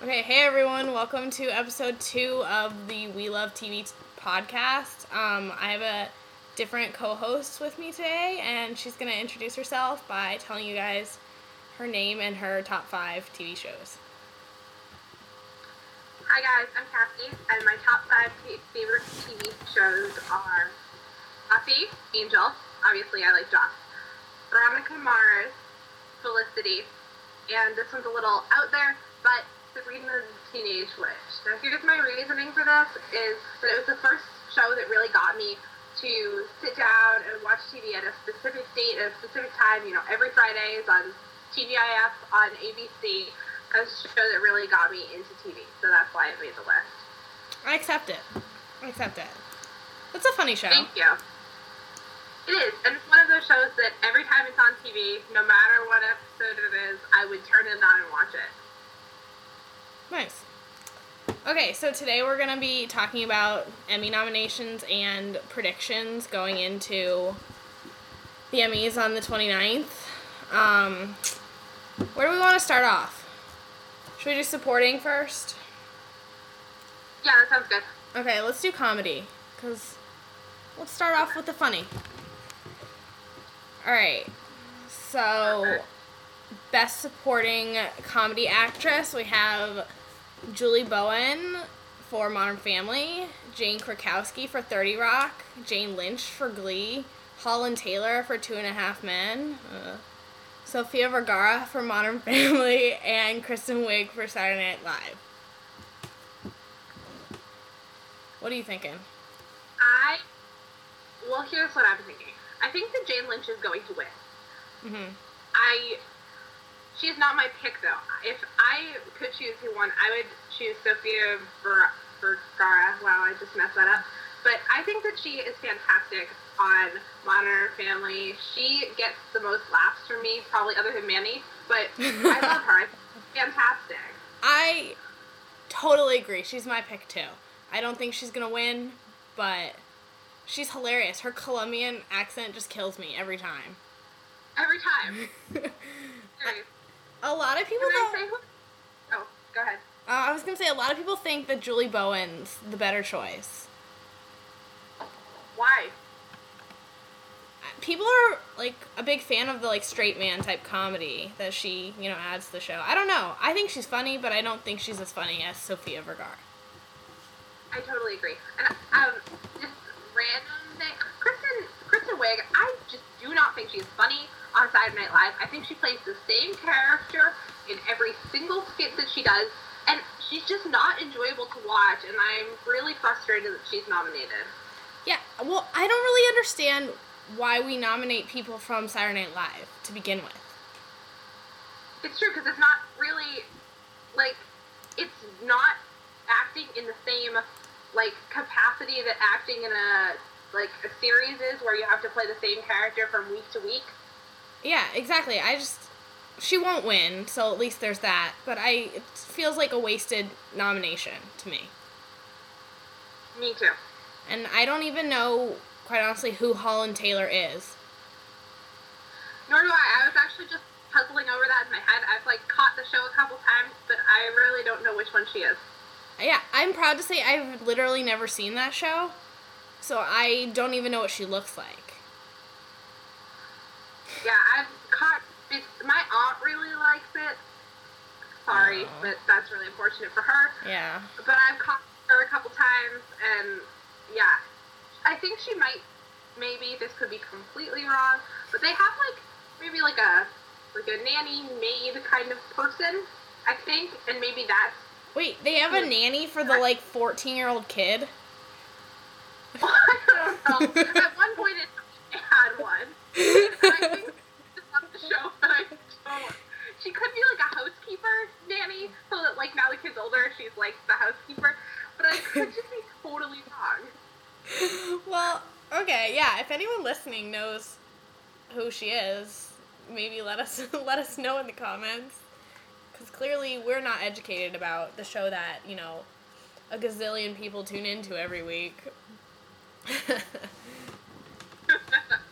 Okay, hey everyone, welcome to episode 2 of the We Love TV podcast. I have a different co-host with me today, and she's going to introduce herself by telling you guys her name and her top 5 TV shows. Hi guys, I'm Cassie, and my top 5 favorite TV shows are Buffy, Angel, obviously I like Joss, Veronica Mars, Felicity, and this one's a little out there, but Sabrina the Teenage Witch. Now here's my reasoning for this, is that it was the first show that really got me to sit down and watch TV at a specific date, at a specific time, every Fridays on TGIF, on ABC. That was a show that really got me into TV, so that's why it made the list. I accept it. It's a funny show. Thank you. It is, and it's one of those shows that every time it's on TV, no matter what episode it is, I would turn it on and watch it. Nice. Okay, so today we're going to be talking about Emmy nominations and predictions going into the Emmys on the 29th. Where do we want to start off? Should we do supporting first? Yeah, that sounds good. Okay, let's do comedy, because let's start off with the funny. Alright, so best supporting comedy actress, we have Julie Bowen for Modern Family, Jane Krakowski for 30 Rock, Jane Lynch for Glee, Holland Taylor for 2.5 Men, Sofia Vergara for Modern Family, and Kristen Wiig for Saturday Night Live. What are you thinking? Well, here's what I'm thinking. I think that Jane Lynch is going to win. Mm-hmm. She's not my pick, though. If I could choose who won, I would choose Sofia Vergara. Wow, I just messed that up. But I think that she is fantastic on Modern Family. She gets the most laughs from me, probably other than Manny. But I love her. I think she's fantastic. I totally agree. She's my pick, too. I don't think she's going to win, but she's hilarious. Her Colombian accent just kills me every time. Every time. A lot of people Oh, go ahead. I was going to say, a lot of people think that Julie Bowen's the better choice. Why? People are, a big fan of the, straight man type comedy that she, adds to the show. I don't know. I think she's funny, but I don't think she's as funny as Sofia Vergara. I totally agree. And, just random thing, Kristen Wiig, I just do not think she's funny on Saturday Night Live. I think she plays the same character in every single skit that she does, and she's just not enjoyable to watch, and I'm really frustrated that she's nominated. Yeah, well, I don't really understand why we nominate people from Saturday Night Live to begin with. It's true, because it's not really, it's not acting in the same, capacity that acting in a series is, where you have to play the same character from week to week. Yeah, exactly. She won't win, so at least there's that, but it feels like a wasted nomination to me. Me too. And I don't even know, quite honestly, who Holland Taylor is. Nor do I. I was actually just puzzling over that in my head. I've, caught the show a couple times, but I really don't know which one she is. Yeah, I'm proud to say I've literally never seen that show, so I don't even know what she looks like. Yeah, I've caught it. My aunt really likes it. Sorry, but that's really unfortunate for her. Yeah. But I've caught her a couple times, and yeah, I think she might, maybe this could be completely wrong, but they have maybe a nanny maid kind of person, I think, and maybe that's. Wait, they have a nanny for the 14-year-old kid? I don't know. At one point it had one. And I think it's on the show, but I don't. She could be a housekeeper nanny, so that now the kid's older, she's the housekeeper. But I could just be totally wrong. Well, okay, yeah. If anyone listening knows who she is, maybe let us know in the comments. Because clearly we're not educated about the show that a gazillion people tune into every week.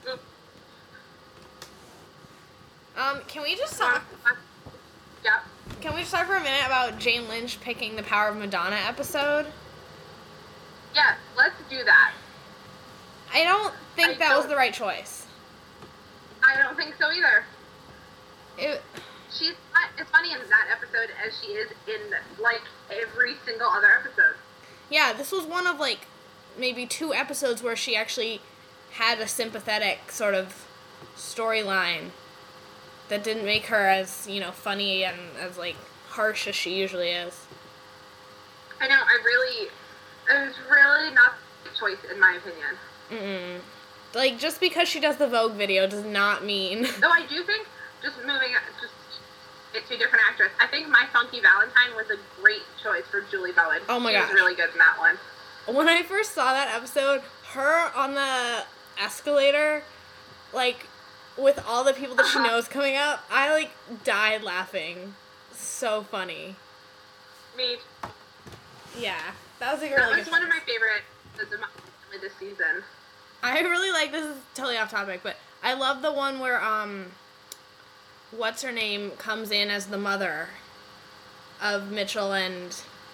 Can we just talk? Yeah. Can we just talk for a minute about Jane Lynch picking the Power of Madonna episode? Yes, let's do that. I don't think that was the right choice. I don't think so either. She's not as funny in that episode as she is in, like, every single other episode. Yeah, this was one of, like, maybe 2 episodes where she actually had a sympathetic sort of storyline that didn't make her as, you know, funny and as, like, harsh as she usually is. I know, it was really not the choice, in my opinion. Mm-mm. Like, just because she does the Vogue video does not mean... Though I do think, it's to a different actress, I think My Funky Valentine was a great choice for Julie Bowen. Oh my gosh. She was really good in that one. When I first saw that episode, her on the escalator, like, with all the people that she knows coming up, I, like, died laughing. So funny. Me. Yeah, that was a really That good was one of my favorite episodes of this season. I really like, this is totally off topic, but I love the one where, what's her name comes in as the mother of Mitchell and...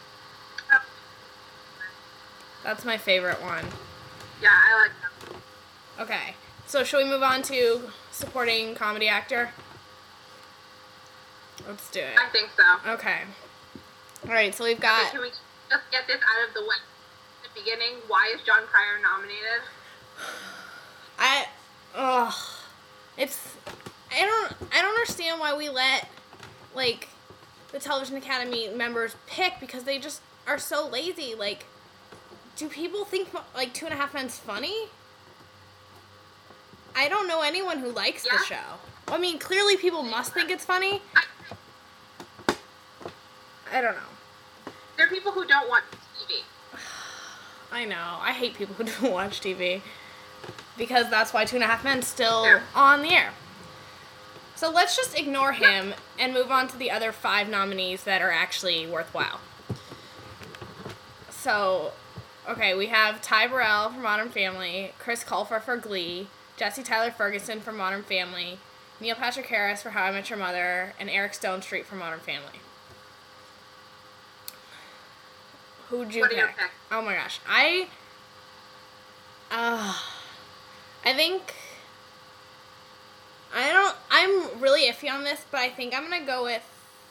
That's my favorite one. Yeah, I like that. Okay, so shall we move on to supporting comedy actor? Let's do it. I think so. Okay. Alright, so we've got... Okay, can we just get this out of the way at the beginning? Why is Jon Cryer nominated? I don't understand why we let, like, the Television Academy members pick, because they just are so lazy. Like, do people think, like, 2.5 Men's funny? I don't know anyone who likes the show. I mean, clearly people must think it's funny. I don't know. There are people who don't watch TV. I know. I hate people who don't watch TV. Because that's why 2.5 Men's still on the air. So let's just ignore him and move on to the other 5 nominees that are actually worthwhile. So, okay, we have Ty Burrell for Modern Family, Chris Colfer for Glee, Jesse Tyler Ferguson for Modern Family, Neil Patrick Harris for How I Met Your Mother, and Eric Stonestreet for Modern Family. Who'd you pick? Oh my gosh. I'm really iffy on this, but I think I'm gonna go with,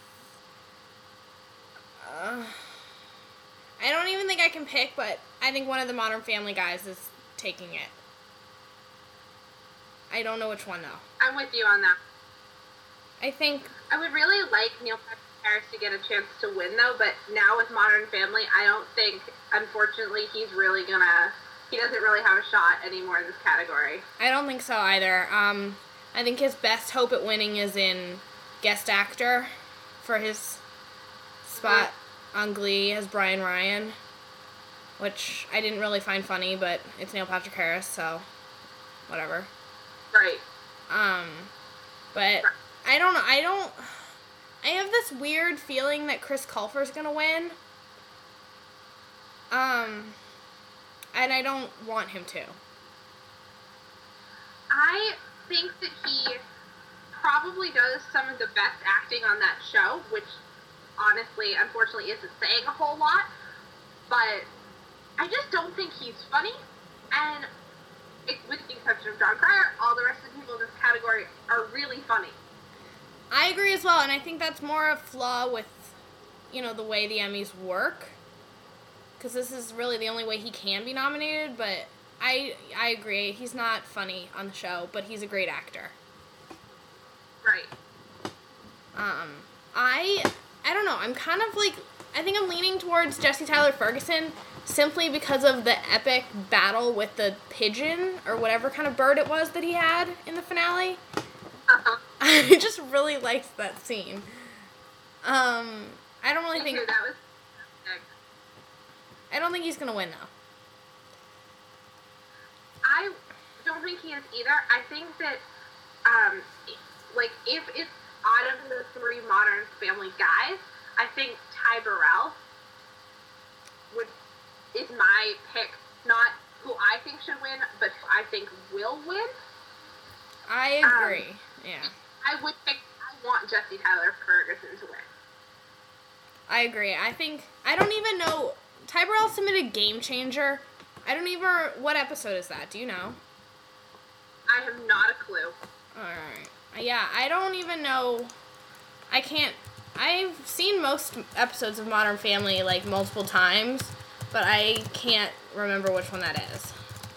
I don't even think I can pick, but I think one of the Modern Family guys is taking it. I don't know which one, though. I'm with you on that. I think... I would really like Neil Patrick Harris to get a chance to win, though, but now with Modern Family, I don't think, unfortunately, he doesn't really have a shot anymore in this category. I don't think so either. I think his best hope at winning is in guest actor for his spot on Glee as Brian Ryan, which I didn't really find funny, but it's Neil Patrick Harris, so whatever. Right. But I don't know. I have this weird feeling that Chris Colfer's gonna win. And I don't want him to. I think that he probably does some of the best acting on that show, which honestly, unfortunately, isn't saying a whole lot. But I just don't think he's funny. And with the exception of Jon Cryer, all the rest of the people in this category are really funny. I agree as well, and I think that's more a flaw with, the way the Emmys work. Because this is really the only way he can be nominated, but I agree. He's not funny on the show, but he's a great actor. Right. I don't know. I'm kind of like, I think I'm leaning towards Jesse Tyler Ferguson simply because of the epic battle with the pigeon or whatever kind of bird it was that he had in the finale. Uh-huh. I just really liked that scene. I don't really think... that was sick. I don't think he's going to win, though. I don't think he is either. I think that, if it's out of the 3 Modern Family guys, I think Ty Burrell is my pick. Not who I think should win, but who I think will win. I agree. Yeah. I want Jesse Tyler Ferguson to win. I agree. I don't even know. Ty Burrell submitted Game Changer. What episode is that? Do you know? I have not a clue. Alright. Yeah, I don't even know. I've seen most episodes of Modern Family, like, multiple times, but I can't remember which one that is.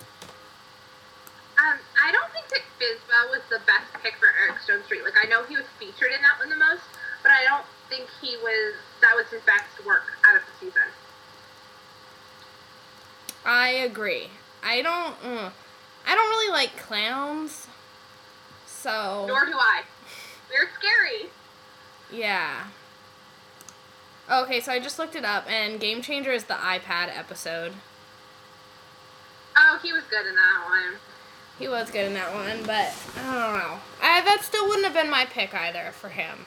I don't think that Bisbal was the best pick for Eric Stone Street. Like, I know he was featured in that one the most, but I don't think that was his best work out of the season. I agree. I don't really like clowns, so... Nor do I. They're scary. Yeah. Okay, so I just looked it up, and Game Changer is the iPad episode. Oh, he was good in that one. He was good in that one, but I don't know. That still wouldn't have been my pick either for him.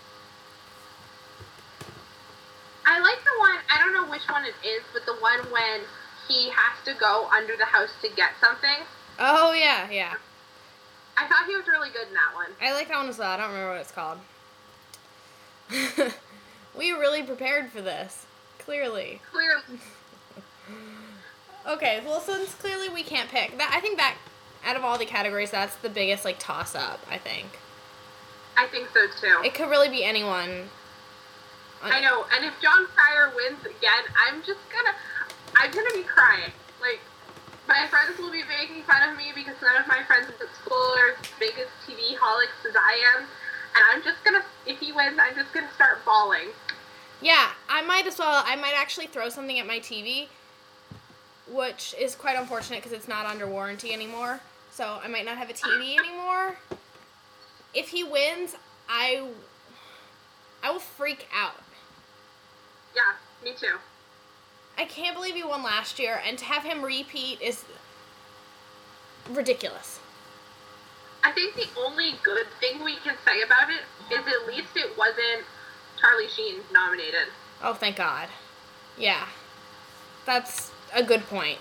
I like the one, I don't know which one it is, but the one when he has to go under the house to get something. Oh, yeah. I thought he was really good in that one. I like that one as well. I don't remember what it's called. We really prepared for this. Clearly. Okay, well, since clearly we can't pick, I think that, out of all the categories, that's the biggest, like, toss-up, I think. I think so, too. It could really be anyone. I know, and if John Cryer wins again, I'm gonna be crying. Like, my friends will be making fun of me because none of my friends at school are as big as TV holics as I am, and if he wins, I'm just gonna start bawling. Yeah, I might as well. I might actually throw something at my TV, which is quite unfortunate because it's not under warranty anymore, so I might not have a TV anymore. If he wins, I will freak out. Yeah, me too. I can't believe he won last year, and to have him repeat is ridiculous. I think the only good thing we can say about it is at least it wasn't Charlie Sheen nominated. Oh, thank God. Yeah. That's a good point.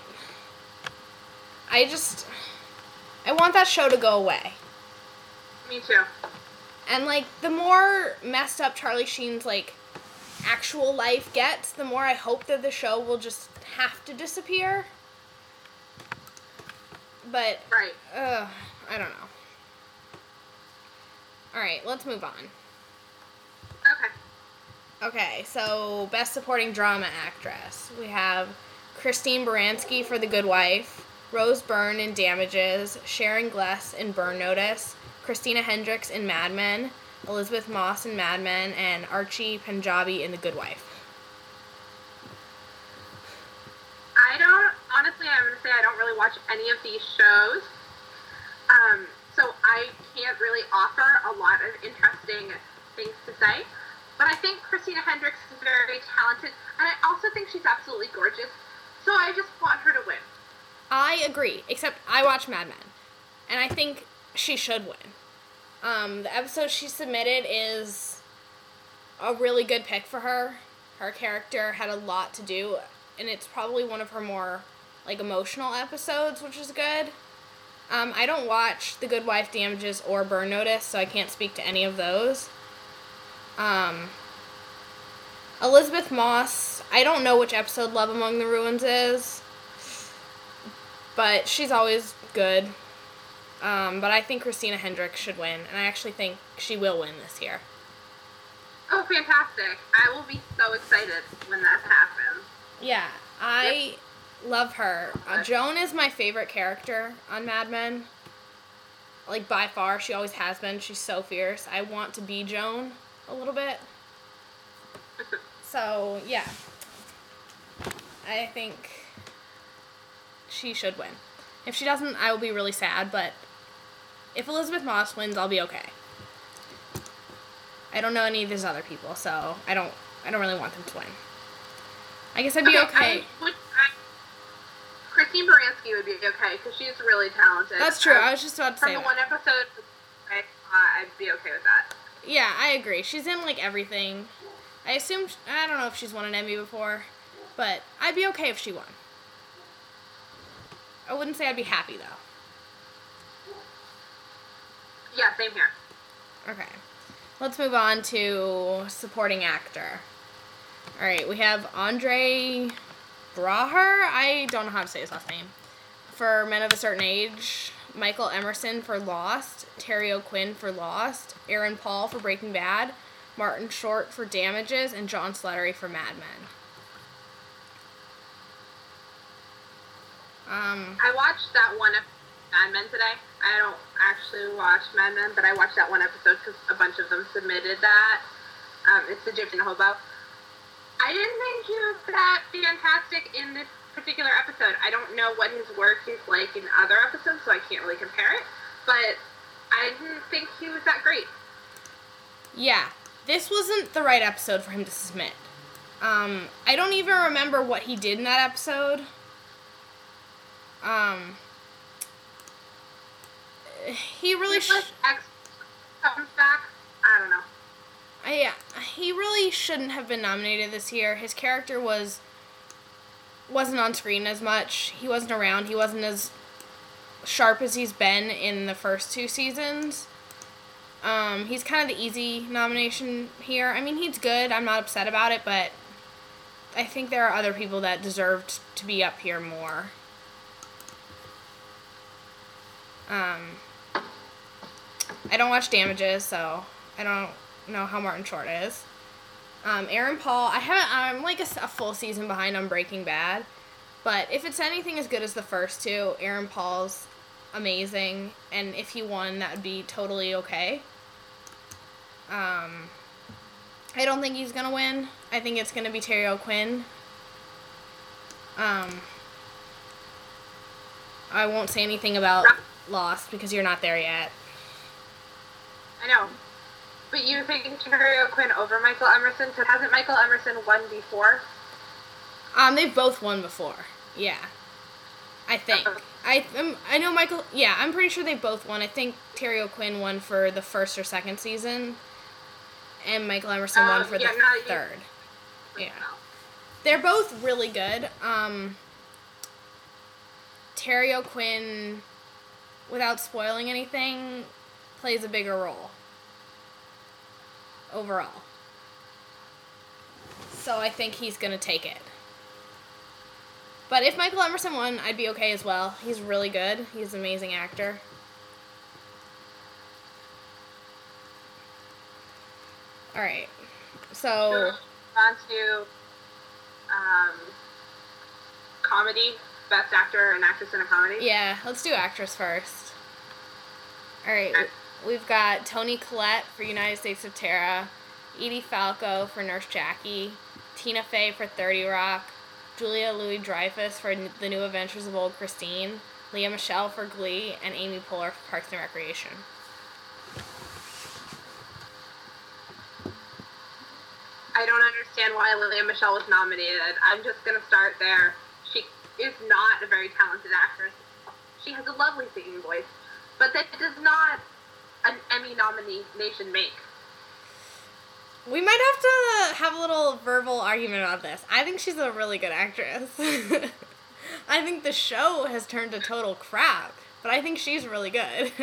I want that show to go away. Me too. And, like, the more messed up Charlie Sheen's, like, actual life gets, the more I hope that the show will just have to disappear. But, right. I don't know. Alright, let's move on. Okay, so Best Supporting Drama Actress. We have Christine Baranski for The Good Wife, Rose Byrne in Damages, Sharon Gless in Burn Notice, Christina Hendricks in Mad Men, Elizabeth Moss in Mad Men, and Archie Panjabi in The Good Wife. Honestly, I'm going to say I don't really watch any of these shows, so I can't really offer a lot of interesting things to say, but I think Christina Hendricks is very talented, and I also think she's absolutely gorgeous, so I just want her to win. I agree, except I watch Mad Men, and I think she should win. The episode she submitted is a really good pick for her. Her character had a lot to do, and it's probably one of her more, like, emotional episodes, which is good. I don't watch The Good Wife, Damages, or Burn Notice, so I can't speak to any of those. Elizabeth Moss, I don't know which episode Love Among the Ruins is, but she's always good. But I think Christina Hendricks should win, and I actually think she will win this year. Oh, fantastic. I will be so excited when that happens. Yeah, I love her. Joan is my favorite character on Mad Men. Like, by far, she always has been. She's so fierce. I want to be Joan a little bit. So, yeah. I think she should win. If she doesn't, I will be really sad, but if Elizabeth Moss wins, I'll be okay. I don't know any of these other people, so I don't really want them to win. I guess I'd be okay. Christine Baranski would be okay, because she's really talented. That's true. I was just about to say that. From the one episode, I'd be okay with that. Yeah, I agree. She's in, like, everything. I don't know if she's won an Emmy before, but I'd be okay if she won. I wouldn't say I'd be happy, though. Yeah, same here. Okay. Let's move on to Supporting Actor. All right, we have Andre Braher. I don't know how to say his last name. For Men of a Certain Age, Michael Emerson for Lost, Terry O'Quinn for Lost, Aaron Paul for Breaking Bad, Martin Short for Damages, and John Slattery for Mad Men. I watched that one episode of Mad Men today. I don't actually watch Mad Men, but I watched that one episode because a bunch of them submitted that. It's Egyptian Hobo. I didn't think he was that fantastic in this particular episode. I don't know what his work is like in other episodes, so I can't really compare it. But I didn't think he was that great. Yeah, this wasn't the right episode for him to submit. I don't even remember what he did in that episode. He really comes back. I don't know. He really shouldn't have been nominated this year. His character wasn't on screen as much. He wasn't around. He wasn't as sharp as he's been in the first 2 seasons. He's kind of the easy nomination here. I mean, he's good. I'm not upset about it, but I think there are other people that deserved to be up here more. I don't watch Damages, so I don't know how Martin Short is. Aaron Paul, I'm like a full season behind on Breaking Bad, but if it's anything as good as the first 2, Aaron Paul's amazing, and if he won, that would be totally okay. I don't think he's gonna win. I think it's gonna be Terry O'Quinn. I won't say anything about Lost because you're not there yet. I know. But you think Terry O'Quinn over Michael Emerson? Because hasn't Michael Emerson won before? They've both won before. Yeah. I think. I know Michael... Yeah, I'm pretty sure they both won. I think Terry O'Quinn won for the first or second season. And Michael Emerson won for the third. Yeah. They're both really good. Terry O'Quinn, without spoiling anything, plays a bigger role overall. So I think he's going to take it. But if Michael Emerson won, I'd be okay as well. He's really good. He's an amazing actor. Alright. So... On to comedy. Best actor and actress in a comedy. Yeah, let's do actress first. Alright. We've got Toni Collette for United States of Tara, Edie Falco for Nurse Jackie, Tina Fey for 30 Rock, Julia Louis-Dreyfus for The New Adventures of Old Christine, Lea Michele for Glee, and Amy Poehler for Parks and Recreation. I don't understand why Lea Michele was nominated. I'm just going to start there. She is not a very talented actress. She has a lovely singing voice, but that does not an Emmy nomination make. We might have to have a little verbal argument about this. I think she's a really good actress. I think the show has turned to total crap, but I think she's really good.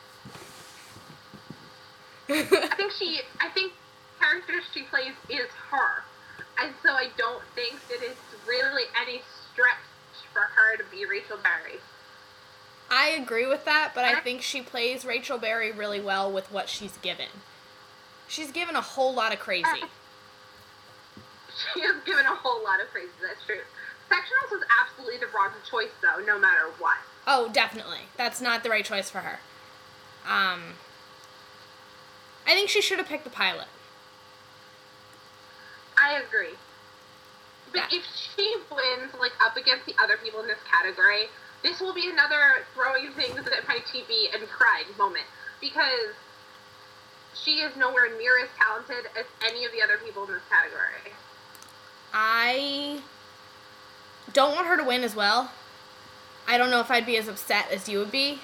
I think character she plays is her. And so I don't think that it's really any stretch for her to be Rachel Berry. I agree with that, but I think she plays Rachel Berry really well with what she's given. She's given a whole lot of crazy. She has given a whole lot of crazy, that's true. Sectionals was absolutely the wrong choice, though, no matter what. Oh, definitely. That's not the right choice for her. I think she should have picked the pilot. I agree. But if she wins, like, up against the other people in this category, this will be another throwing things at my TV and crying moment. Because she is nowhere near as talented as any of the other people in this category. I don't want her to win as well. I don't know if I'd be as upset as you would be.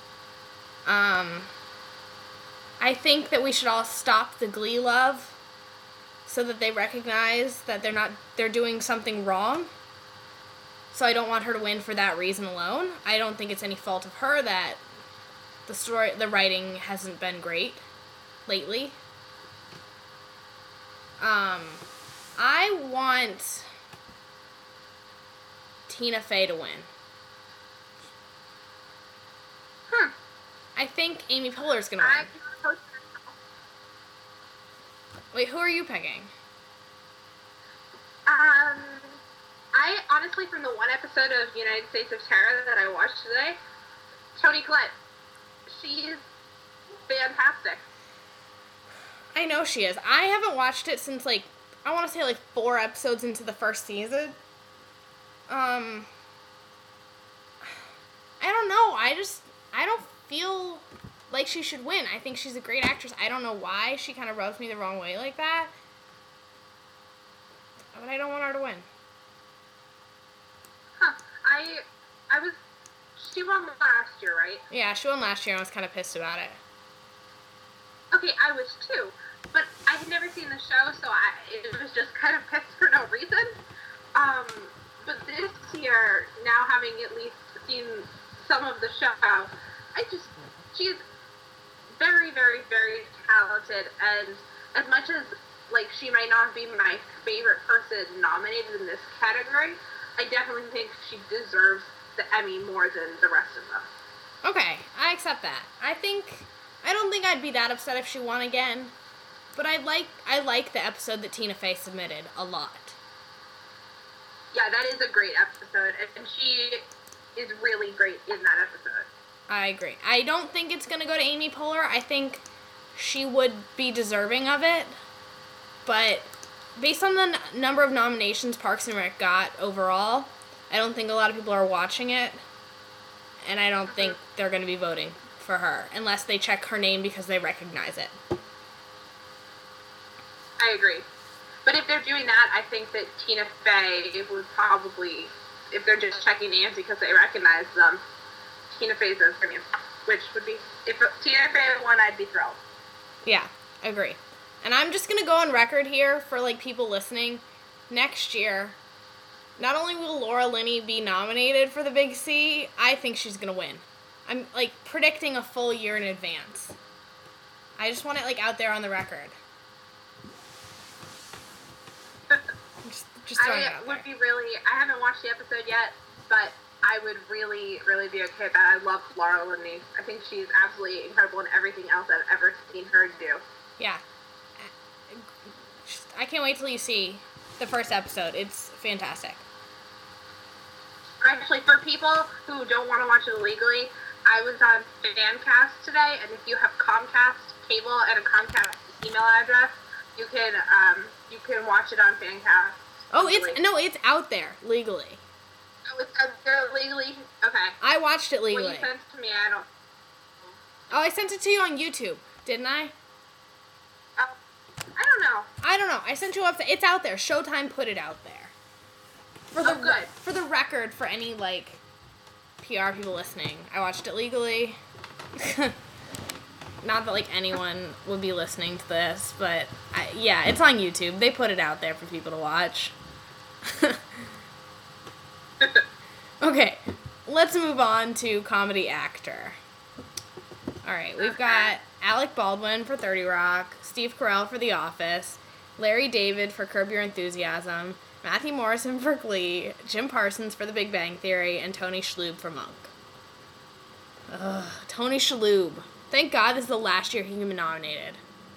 I think that we should all stop the Glee love so that they recognize that they're doing something wrong. So I don't want her to win for that reason alone. I don't think it's any fault of her that the writing hasn't been great lately. I want Tina Fey to win. I think Amy Poehler's gonna win. Wait, who are you picking? I honestly, from the one episode of United States of Terror that I watched today, Toni Collette, she's fantastic. I know she is. I haven't watched it since, like, I want to say, like, 4 episodes into the first season. I don't know. I don't feel like she should win. I think she's a great actress. I don't know why she kind of rubs me the wrong way like that. But I don't want her to win. She won last year, right? Yeah, she won last year and I was kind of pissed about it. Okay, I was too. But I had never seen the show, so it was just kind of pissed for no reason. But this year, now having at least seen some of the show, she's very, very, very talented, and as much as, like, she might not be my favorite person nominated in this category, I definitely think she deserves the Emmy more than the rest of them. Okay, I accept that. I don't think I'd be that upset if she won again, but I like the episode that Tina Fey submitted a lot. Yeah, that is a great episode, and she is really great in that episode. I agree. I don't think it's going to go to Amy Poehler. I think she would be deserving of it, but based on the number of nominations Parks and Rec got overall, I don't think a lot of people are watching it, and I don't think they're going to be voting for her unless they check her name because they recognize it. I agree. But if they're doing that, I think that Tina Fey would probably, if they're just checking names because they recognize them, Tina Fey's a premium, which would be, if Tina Fey won, I'd be thrilled. Yeah, agree. And I'm just going to go on record here for, like, people listening. Next year, not only will Laura Linney be nominated for the Big C, I think she's going to win. I'm, like, predicting a full year in advance. I just want it, like, out there on the record. Just throwing it out there. I haven't watched the episode yet, but I would really, really be okay with that. I love Laura Linney. I think she's absolutely incredible in everything else I've ever seen her do. Yeah. I can't wait till you see the first episode. It's fantastic. Actually, for people who don't want to watch it illegally, I was on Fancast today, and if you have Comcast cable and a Comcast email address, you can watch it on Fancast. Oh, it's out there legally. Oh, it's out there legally? Okay. I watched it legally. When you sent it to me, I don't... Oh, I sent it to you on YouTube, didn't I? Oh, I don't know. I sent you a website. It's out there. Showtime put it out there. Good. For the record, for any, like, PR people listening, I watched it legally. Not that, like, anyone would be listening to this, but, yeah, it's on YouTube. They put it out there for people to watch. Okay, let's move on to comedy actor. Alright, we've got Alec Baldwin for 30 Rock, Steve Carell for The Office, Larry David for Curb Your Enthusiasm, Matthew Morrison for Glee, Jim Parsons for The Big Bang Theory, and Tony Shalhoub for Monk. Ugh, Tony Shalhoub. Thank God this is the last year he can be nominated.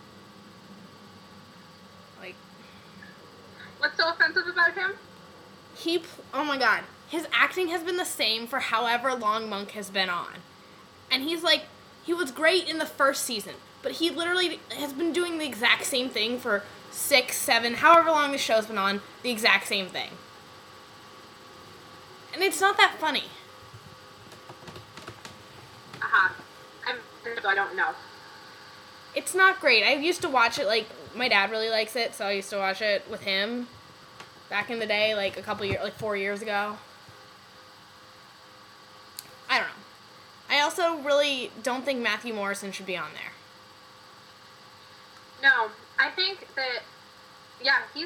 Like... What's so offensive about him? Oh my God. His acting has been the same for however long Monk has been on. And he was great in the first season, but he literally has been doing the exact same thing for 6, 7, however long the show's been on, the exact same thing. And it's not that funny. I don't know. It's not great. I used to watch it, like, my dad really likes it, so I used to watch it with him back in the day, like, 4 years ago. I don't know. I also really don't think Matthew Morrison should be on there. No, I think that, yeah, he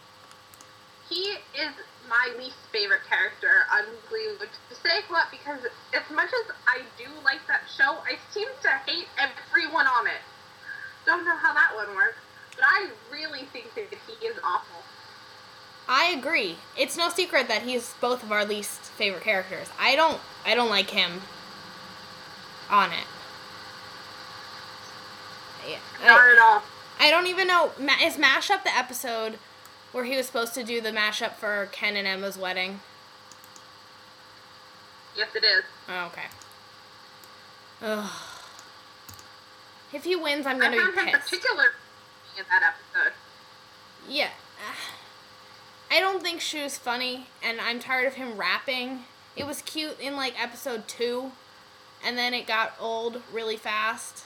is my least favorite character on Glee, which is to say what, because as much as I do like that show, I seem to hate everyone on it. Don't know how that one works, but I really think that he is awful. I agree. It's no secret that he's both of our least favorite characters. I don't like him on it. Yeah, Not at all. I don't even know. Is Mashup the episode where he was supposed to do the mashup for Ken and Emma's wedding? Yes, it is. Oh, okay. Ugh. If he wins, I'm gonna I found be him pissed. particular in that episode. Yeah. I don't think Shu's funny, and I'm tired of him rapping. It was cute in, like, episode 2, and then it got old really fast.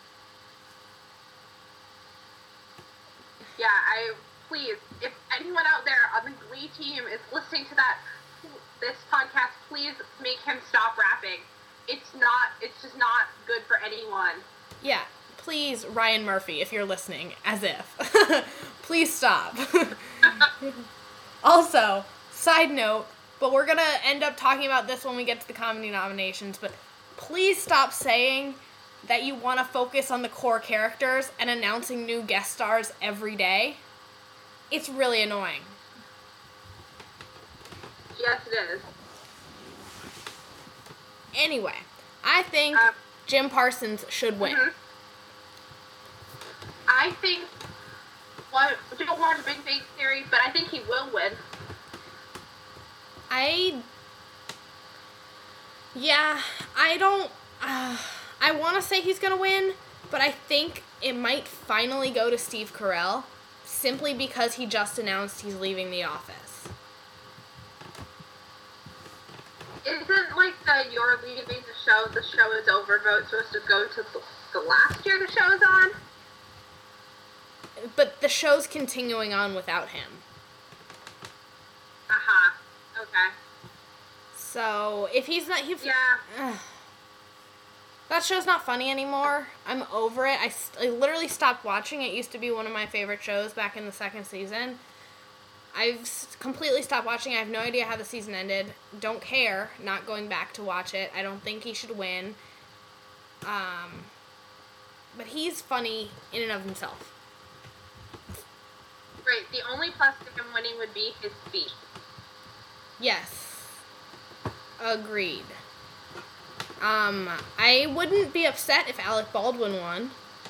Yeah, please, if anyone out there on the Glee team is listening to this podcast, please make him stop rapping. It's just not good for anyone. Yeah, please, Ryan Murphy, if you're listening, as if. Please stop. Also, side note, but we're gonna end up talking about this when we get to the comedy nominations, but please stop saying that you want to focus on the core characters and announcing new guest stars every day. It's really annoying. Yes, it is. Anyway, I think Jim Parsons should win. Mm-hmm. I think, don't watch Big Bang Theory, but I think he will win. I want to say he's going to win, but I think it might finally go to Steve Carell, simply because he just announced he's leaving The Office. Isn't, like, you're leaving the show is over vote supposed to go to the last year the show is on? But the show's continuing on without him. Uh-huh. Okay. So, if he's not... Yeah. That show's not funny anymore. I'm over it. I literally stopped watching. It used to be one of my favorite shows back in the second season. I've completely stopped watching. I have no idea how the season ended. Don't care. Not going back to watch it. I don't think he should win. But he's funny in and of himself. Right. The only plus to him winning would be his speech. Yes. Agreed. I wouldn't be upset if Alec Baldwin won.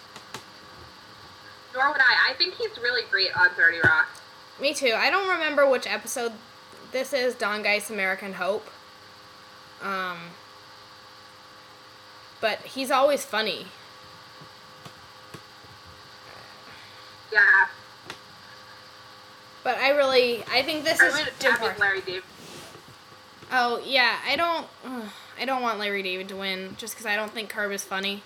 Nor would I. I think he's really great on 30 Rock. Me too. I don't remember which episode this is, Don Geiss American Hope. But he's always funny. Yeah. But I think this is Jim Parsons. Larry David. Oh, yeah, I don't want Larry David to win, just because I don't think Curb is funny.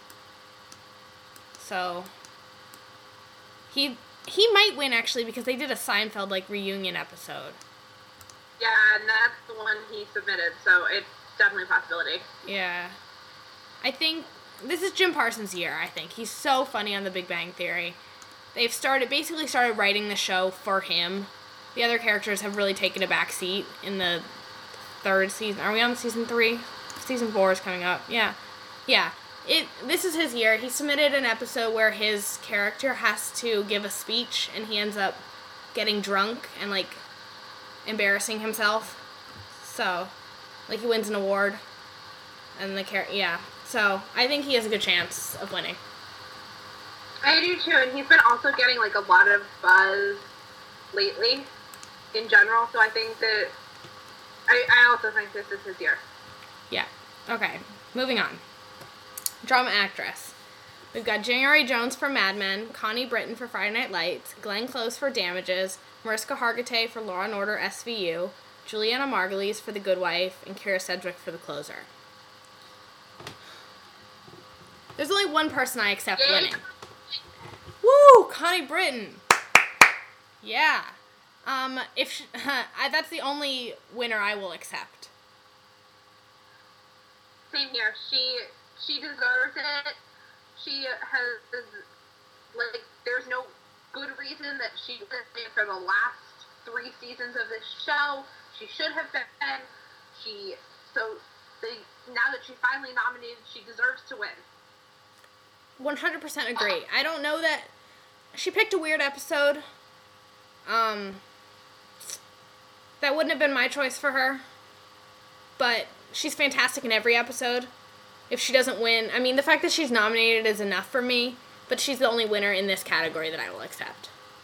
So, he might win, actually, because they did a Seinfeld, like, reunion episode. Yeah, and that's the one he submitted, so it's definitely a possibility. Yeah. I think this is Jim Parsons' year, I think. He's so funny on The Big Bang Theory. They've basically started writing the show for him. The other characters have really taken a back seat in the third season. Are we on season 3? Season 4 is coming up. Yeah. This is his year. He submitted an episode where his character has to give a speech, and he ends up getting drunk and, like, embarrassing himself. So, like, he wins an award. And So, I think he has a good chance of winning. I do too, and he's been also getting, like, a lot of buzz lately in general, so I think that I also think this is his year. Yeah. Okay. Moving on. Drama actress. We've got January Jones for Mad Men, Connie Britton for Friday Night Lights, Glenn Close for Damages, Mariska Hargitay for Law & Order SVU, Juliana Margulies for The Good Wife, and Kira Sedgwick for The Closer. There's only one person I accept winning. Woo! Connie Britton. Yeah. That's the only winner I will accept. Same here. She deserves it. She has, like, there's no good reason that she wasn't for the last 3 seasons of this show. She should have been. Now that she's finally nominated, she deserves to win. 100% agree. I don't know that... She picked a weird episode. That wouldn't have been my choice for her. But she's fantastic in every episode. If she doesn't win, I mean, the fact that she's nominated is enough for me, but she's the only winner in this category that I will accept.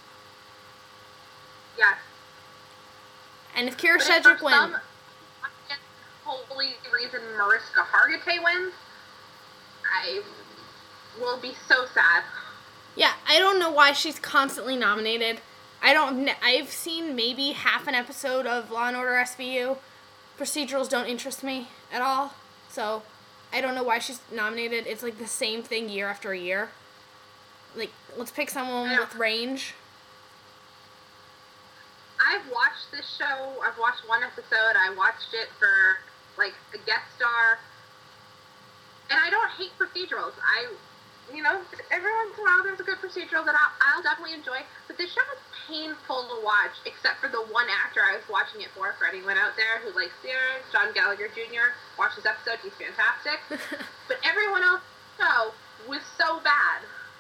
Yes. And if Kira Sedgwick wins... Holy reason Mariska Hargitay wins, I will be so sad. Yeah, I don't know why she's constantly nominated. I've seen maybe half an episode of Law & Order SVU. Procedurals don't interest me at all, so I don't know why she's nominated. It's like the same thing year after year. Like, let's pick someone with range. I've watched this show. I've watched one episode. I watched it for, like, a guest star. And I don't hate procedurals. Every once in a while there's a good procedural that I'll definitely enjoy. But this show is painful to watch, except for the one actor I was watching it for anyone out there who likes Sierra, John Gallagher Jr. Watch this episode. He's fantastic. But everyone else was so bad.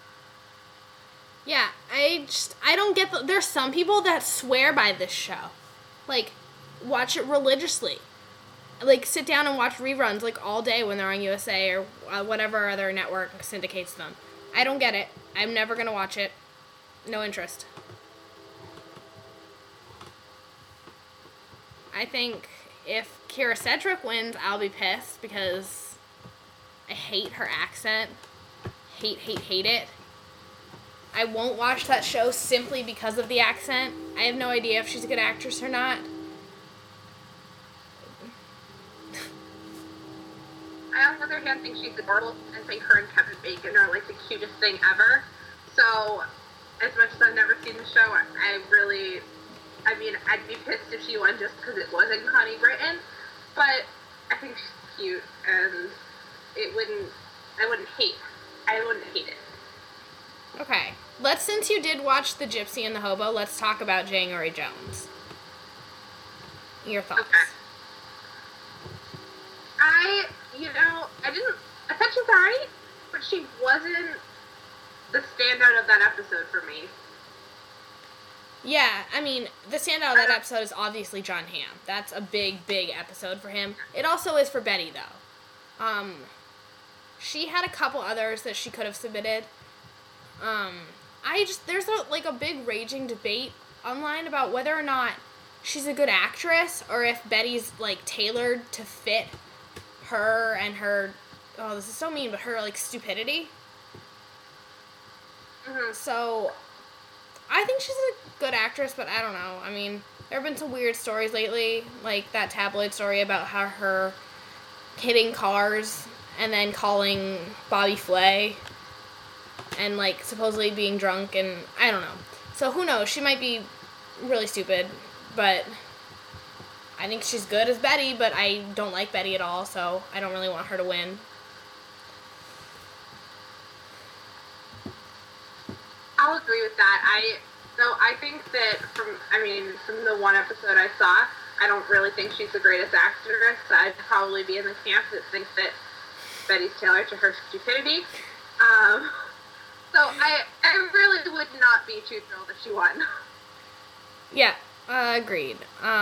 Yeah, I don't get there's some people that swear by this show. Like, watch it religiously. Like, sit down and watch reruns, like, all day when they're on USA or whatever other network syndicates them. I don't get it. I'm never gonna watch it. No interest. I think if Kira Sedgwick wins, I'll be pissed because I hate her accent. Hate it. I won't watch that show simply because of the accent. I have no idea if she's a good actress or not. I, on the other hand, think she's adorable and think her and Kevin Bacon are, like, the cutest thing ever. So, as much as I've never seen the show, I'd be pissed if she won just because it wasn't Connie Britton. But I think she's cute, and I wouldn't hate it. Okay. Since you did watch The Gypsy and the Hobo, let's talk about January Jones. Your thoughts. Okay. I thought she was alright, but she wasn't the standout of that episode for me. Yeah, I mean, the standout of that episode is obviously John Hamm. That's a big, big episode for him. It also is for Betty, though. She had a couple others that she could have submitted. There's a big raging debate online about whether or not she's a good actress or if Betty's, like, tailored to fit her and her, this is so mean, but her, like, stupidity. Mm-hmm. So, I think she's a good actress, but I don't know. I mean, there have been some weird stories lately, like that tabloid story about how her hitting cars and then calling Bobby Flay and, like, supposedly being drunk, and I don't know. So, who knows? She might be really stupid, but I think she's good as Betty, but I don't like Betty at all, so I don't really want her to win. I'll agree with that. I think that from the one episode I saw, I don't really think she's the greatest actress. I'd probably be in the camp that thinks that Betty's tailored to her stupidity. So I really would not be too thrilled if she won. Yeah, agreed.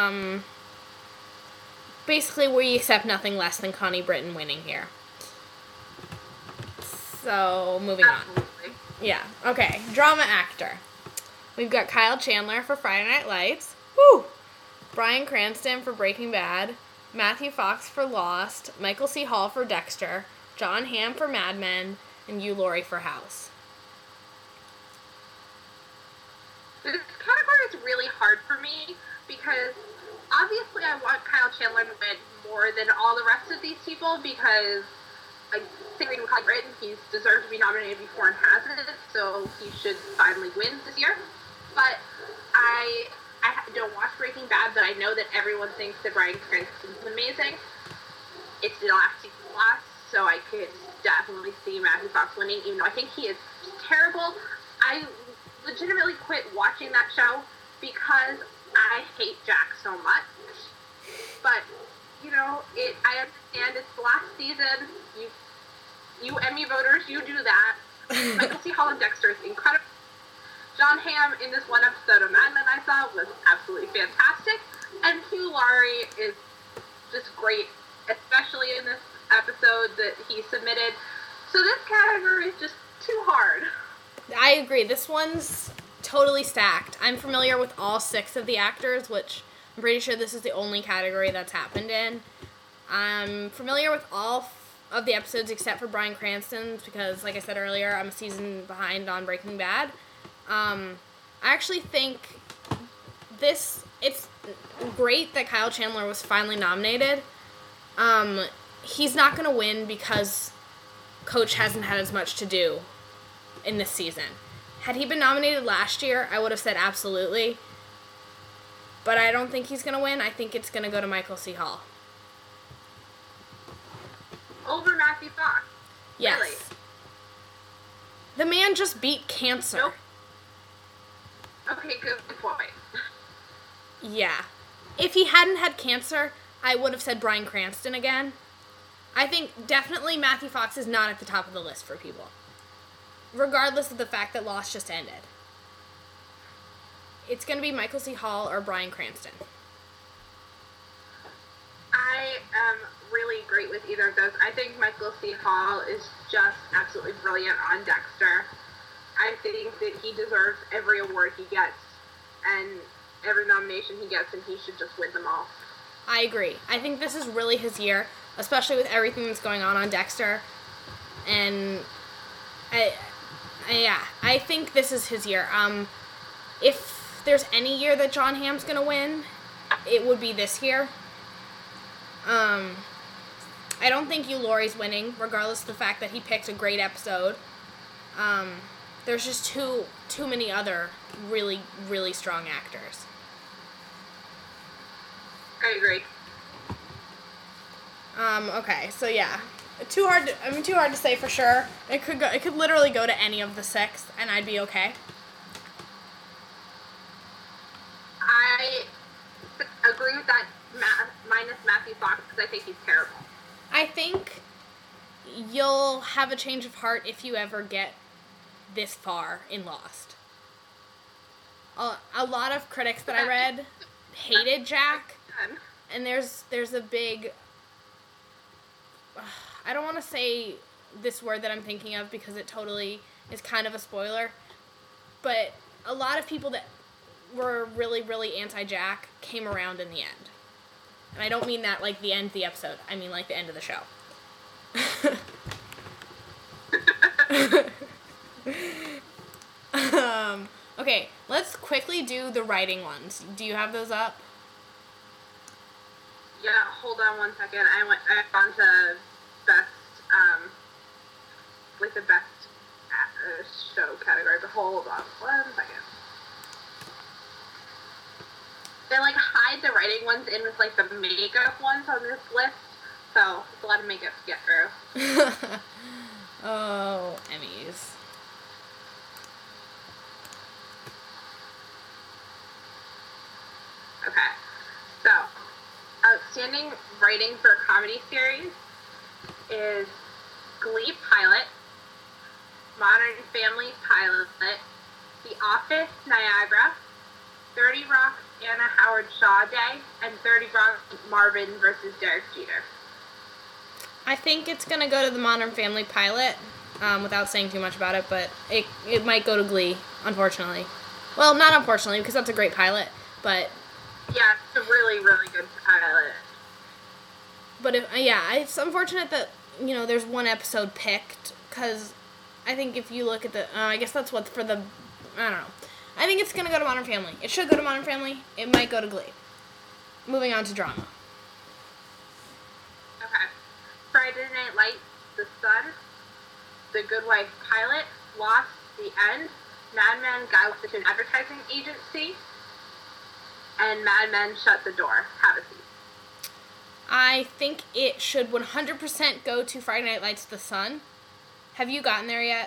Basically, we accept nothing less than Connie Britton winning here. So, moving on. Yeah, okay. Drama actor. We've got Kyle Chandler for Friday Night Lights. Woo! Bryan Cranston for Breaking Bad. Matthew Fox for Lost. Michael C. Hall for Dexter. John Hamm for Mad Men. And Hugh Laurie for House. This category is really hard for me because obviously I want Kyle Chandler to win more than all the rest of these people because I think with Kyle Britton, he's deserved to be nominated before and hasn't, so he should finally win this year. But I don't watch Breaking Bad, but I know that everyone thinks that Bryan Cranston's amazing. It's the last season last, so I could definitely see Matthew Fox winning, even though I think he is terrible. I legitimately quit watching that show because I hate Jack so much. But, I understand it's the last season. You Emmy voters, you do that. Michael C. Hall and Dexter is incredible. John Hamm in this one episode of Mad Men I saw was absolutely fantastic. And Hugh Laurie is just great, especially in this episode that he submitted. So this category is just too hard. I agree. This one's totally stacked. I'm familiar with all 6 of the actors, which I'm pretty sure this is the only category that's happened in. I'm familiar with all of the episodes except for Bryan Cranston's because, like I said earlier, I'm a season behind on Breaking Bad. I actually think it's great that Kyle Chandler was finally nominated. He's not going to win because Coach hasn't had as much to do in this season. Had he been nominated last year, I would have said absolutely. But I don't think he's going to win. I think it's going to go to Michael C. Hall. Over Matthew Fox? Yes. Really? The man just beat cancer. Nope. Okay, good point. Yeah. If he hadn't had cancer, I would have said Bryan Cranston again. I think definitely Matthew Fox is not at the top of the list for people. Regardless of the fact that Lost just ended. It's going to be Michael C. Hall or Bryan Cranston. I am really great with either of those. I think Michael C. Hall is just absolutely brilliant on Dexter. I think that he deserves every award he gets and every nomination he gets, and he should just win them all. I agree. I think this is really his year, especially with everything that's going on Dexter. And I think this is his year. If there's any year that Jon Hamm's going to win, it would be this year. I don't think Hugh Laurie's winning, regardless of the fact that he picked a great episode. There's just too many other really, really strong actors. I agree. Okay, so yeah. Too hard to say for sure. It could literally go to any of the 6 and I'd be okay. I agree with that minus Matthew Fox because I think he's terrible. I think you'll have a change of heart if you ever get this far in Lost. A lot of critics that I read hated Jack, and there's a big... I don't want to say this word that I'm thinking of because it totally is kind of a spoiler, but a lot of people that were really, really anti-Jack came around in the end. And I don't mean that like the end of the episode. I mean like the end of the show. Okay, let's quickly do the writing ones. Do you have those up? Yeah, hold on one second. I went on to best, the best show category, but hold on one second. They, hide the writing ones in with, the makeup ones on this list, so it's a lot of makeup to get through. Oh, Emmys. Okay, so, outstanding writing for a comedy series is Glee pilot, Modern Family pilot, The Office Niagara, 30 Rock Anna Howard Shaw Day, and 30 Rock Marvin versus Derek Jeter. I think it's going to go to the Modern Family pilot, without saying too much about it, but it might go to Glee, unfortunately. Well, not unfortunately, because that's a great pilot, but... Yeah, it's a really, really good pilot. But, it's unfortunate that, there's one episode picked, because I think if you look at the... I guess that's what for the... I don't know. I think it's going to go to Modern Family. It should go to Modern Family. It might go to Glee. Moving on to drama. Okay. Friday Night Lights, The Sun, The Good Wife pilot, Lost, The End, Mad Men, Guy with an Advertising Agency, and Mad Men, Shut the Door. Have a seat. I think it should 100% go to Friday Night Lights, The Sun. Have you gotten there yet?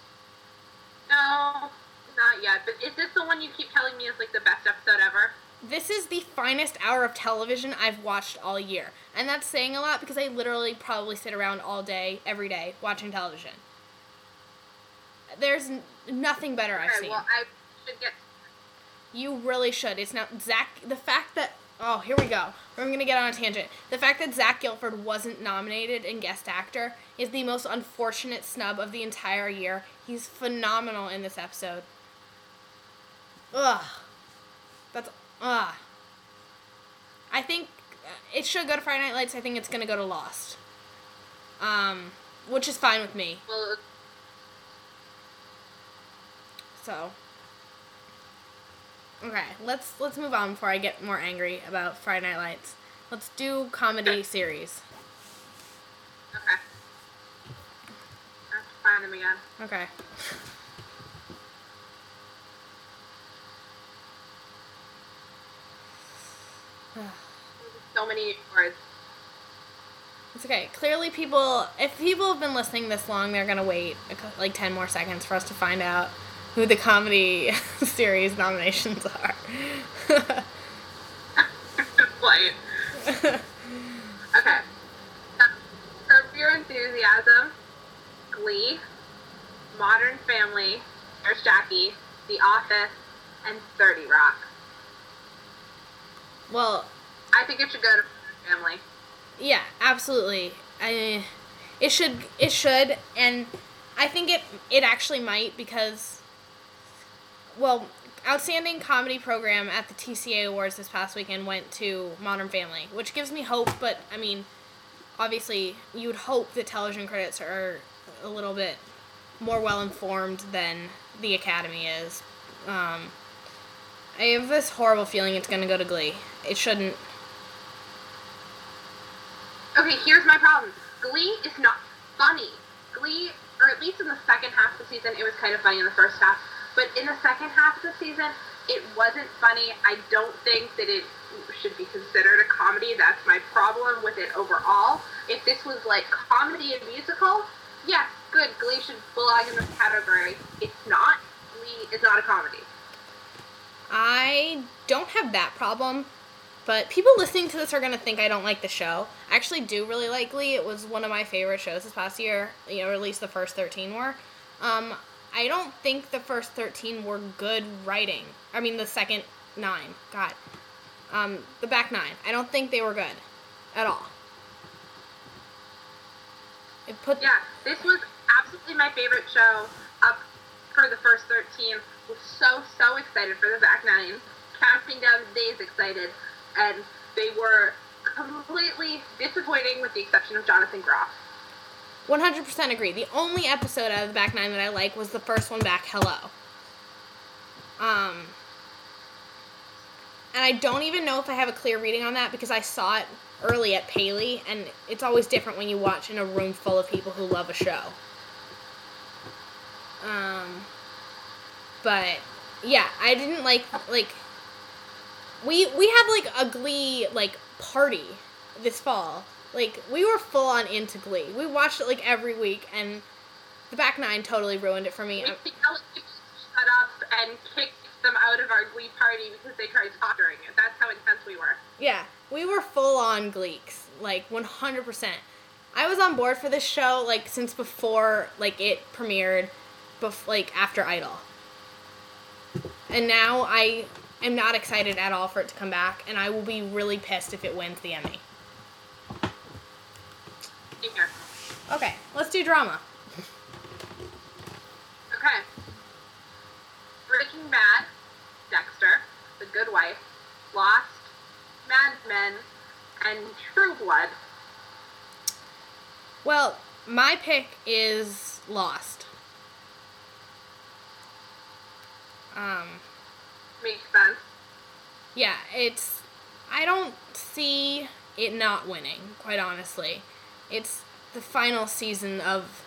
No, not yet. But is this the one you keep telling me is the best episode ever? This is the finest hour of television I've watched all year. And that's saying a lot because I literally probably sit around all day, every day, watching television. There's nothing better I've seen. Well, I should get... You really should. It's not... Zach, the fact that Oh, here we go. We're going to get on a tangent. The fact that Zach Gilford wasn't nominated in Guest Actor is the most unfortunate snub of the entire year. He's phenomenal in this episode. Ugh. That's, ugh. I think it should go to Friday Night Lights. I think it's going to go to Lost. Which is fine with me. Well, So, okay, let's move on before I get more angry about Friday Night Lights. Let's do comedy series. okay. I have to find them again. Okay. So many words. It's okay. Clearly if people have been listening this long, they're going to wait like 10 more seconds for us to find out who the comedy series nominations are. Wait. Okay. Curb Your Enthusiasm, Glee, Modern Family, There's Jackie, The Office, and 30 Rock. Well, I think it should go to Modern Family. yeah, absolutely. It should, and I think it actually might because, well, Outstanding Comedy Program at the TCA Awards this past weekend went to Modern Family, which gives me hope, but, I mean, obviously, you would hope that television critics are a little bit more well-informed than the Academy is. I have this horrible feeling it's going to go to Glee. It shouldn't. Okay, here's my problem. Glee is not funny. Glee, or at least in the second half of the season, it was kind of funny in the first half, but in the second half of the season, it wasn't funny. I don't think that it should be considered a comedy. That's my problem with it overall. If this was like comedy and musical, yes, good. Glee should belong in this category. It's not. Glee is not a comedy. I don't have that problem, but people listening to this are going to think I don't like the show. I actually do really like Glee. It was one of my favorite shows this past year, or at least the first 13 were. I don't think the first 13 were good writing. I mean, the second 9. God. The back 9. I don't think they were good at all. Yeah, this was absolutely my favorite show up for the first 13. Was so excited for the back 9. Counting down the days excited. And they were completely disappointing with the exception of Jonathan Groff. 100% agree. The only episode out of the back 9 that I like was the first one back, Hello. And I don't even know if I have a clear reading on that because I saw it early at Paley, and it's always different when you watch in a room full of people who love a show. But, yeah, I didn't like, we had, like, a Glee, like, party this fall. Like, we were full on into Glee. We watched it, like, every week, and the back 9 totally ruined it for me. We yelled to shut up and kicked them out of our Glee party because they tried to talk during it. That's how intense we were. Yeah, we were full on Gleeks, like, 100%. I was on board for this show, like, since before, like, it premiered, like, after Idol. And now I am not excited at all for it to come back, and I will be really pissed if it wins the Emmy. Here. Okay, let's do drama. Okay. Breaking Bad, Dexter, The Good Wife, Lost, Mad Men, and True Blood. Well, my pick is Lost. Makes sense. Yeah, I don't see it not winning, quite honestly. It's the final season of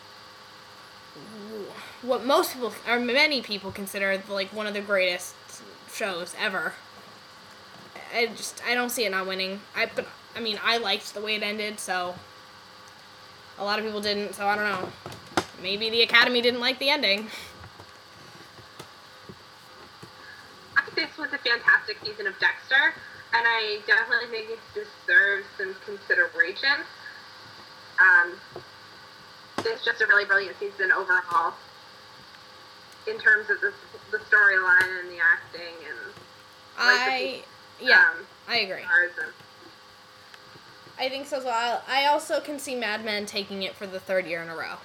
what most people, or many people, consider like one of the greatest shows ever. I don't see it not winning. But I liked the way it ended, so a lot of people didn't, so I don't know. Maybe the Academy didn't like the ending. I think this was a fantastic season of Dexter, and I definitely think it deserves some consideration. It's just a really brilliant season overall in terms of the storyline and the acting and Yeah, I agree. Stars and I think so as well. I also can see Mad Men taking it for the third year in a row.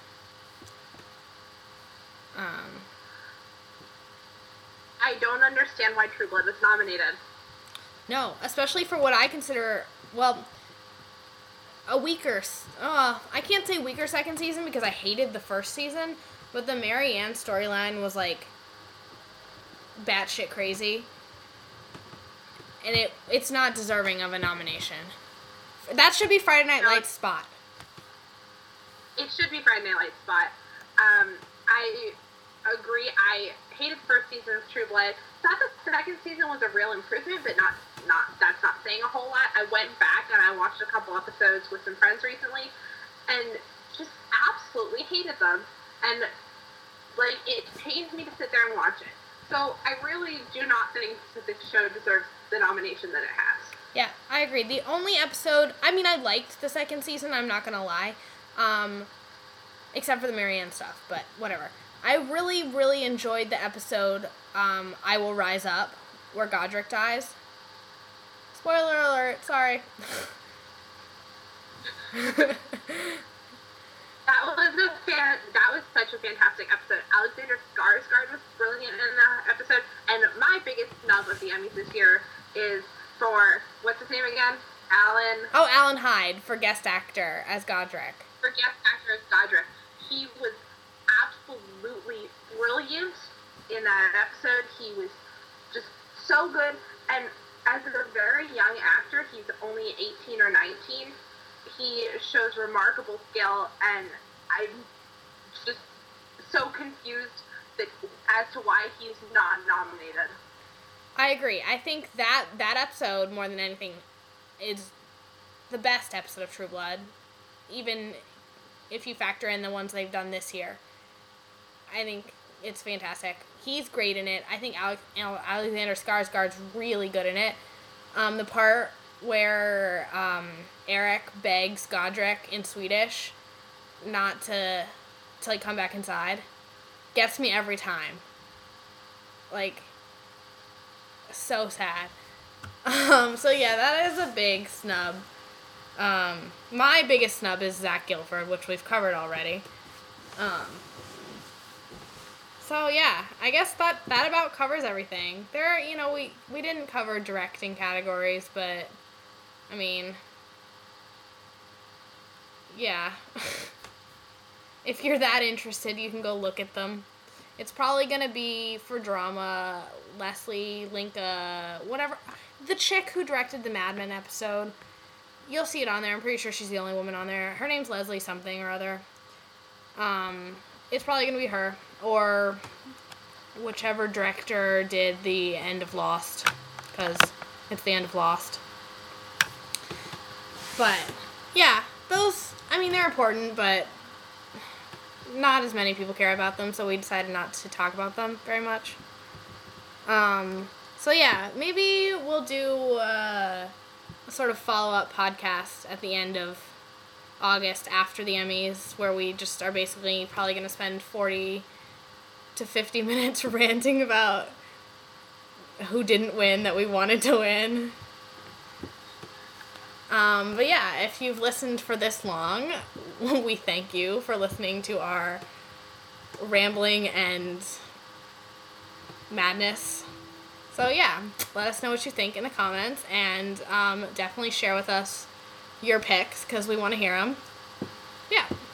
I don't understand why True Blood was nominated. No, especially for what I consider, well, a weaker, I can't say weaker second season because I hated the first season, but the Mary Ann storyline was, like, batshit crazy. And it's not deserving of a nomination. That should be Friday Night Lights' spot. It should be Friday Night Lights' spot. I agree. I hated the first season of True Blood. Thought the second season was a real improvement, but that's not saying a whole lot. I went back and I watched a couple episodes with some friends recently, and just absolutely hated them. And like, it pains me to sit there and watch it. So I really do not think that the show deserves the nomination that it has. Yeah, I agree. The only episode, I mean, I liked the second season, I'm not gonna lie. Except for the Mary Ann stuff, but whatever. I really, really enjoyed the episode, I Will Rise Up, where Godric dies. Spoiler alert, sorry. That was such a fantastic episode. Alexander Skarsgård was brilliant in that episode, and my biggest snub of the Emmys this year is for, what's his name again? Alan Hyde for guest actor as Godric. For guest actor as Godric. He was absolutely brilliant in that episode. He was just so good, and as a very young actor, he's only 18 or 19, he shows remarkable skill, and I'm just so confused as to why he's not nominated. I agree. I think that episode, more than anything, is the best episode of True Blood, even if you factor in the ones they've done this year. I think it's fantastic. He's great in it. I think Alexander Skarsgård's really good in it. The part where Eric begs Godric in Swedish not to like come back inside gets me every time. Like, so sad. So yeah, that is a big snub. My biggest snub is Zach Gilford, which we've covered already. So yeah, I guess that about covers everything. There, we didn't cover directing categories, but I mean, yeah. If you're that interested, you can go look at them. It's probably gonna be for drama, Leslie Linka, whatever. The chick who directed the Mad Men episode. You'll see it on there. I'm pretty sure she's the only woman on there. Her name's Leslie something or other. It's probably going to be her. Or whichever director did the end of Lost. Because it's the end of Lost. But, yeah. Those, they're important, but not as many people care about them. So we decided not to talk about them very much. So yeah, maybe we'll do a sort of follow-up podcast at the end of August after the Emmys, where we just are basically probably going to spend 40 to 50 minutes ranting about who didn't win that we wanted to win. But yeah, if you've listened for this long, we thank you for listening to our rambling and madness. So yeah, let us know what you think in the comments, and definitely share with us your picks, because we want to hear them. Yeah.